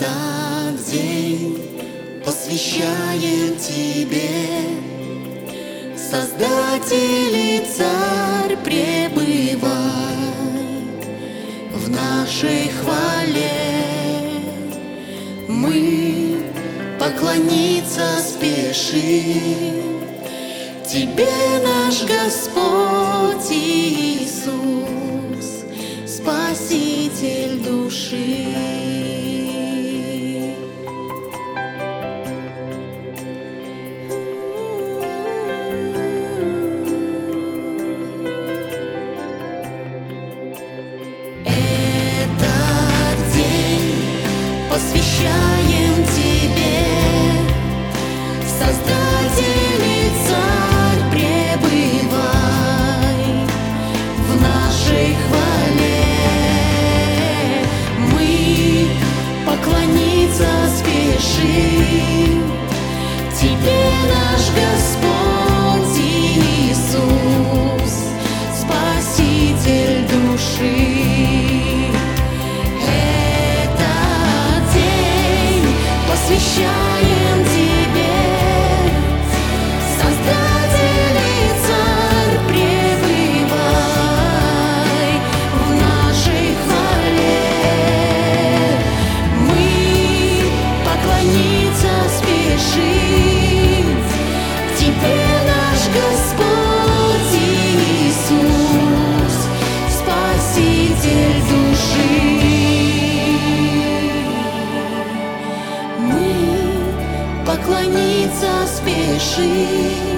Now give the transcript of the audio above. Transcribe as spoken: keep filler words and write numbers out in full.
Этот день посвящаем Тебе, Создатель и Царь, пребывай в нашей хвале. Мы поклониться спешим Тебе, наш Господь Иисус, Спаситель души. Посвящаем Тебе, Создатель и Царь, пребывай в нашей хвале. Мы поклониться спешим Тебе, наш Господь Иисус, Спаситель души. Посвящаем Тебе, Создатель и Царь, пребывай в нашей хвале. Мы поклониться спешим Тебе, наш Господь Иисус, Спаситель души. Поклониться спешим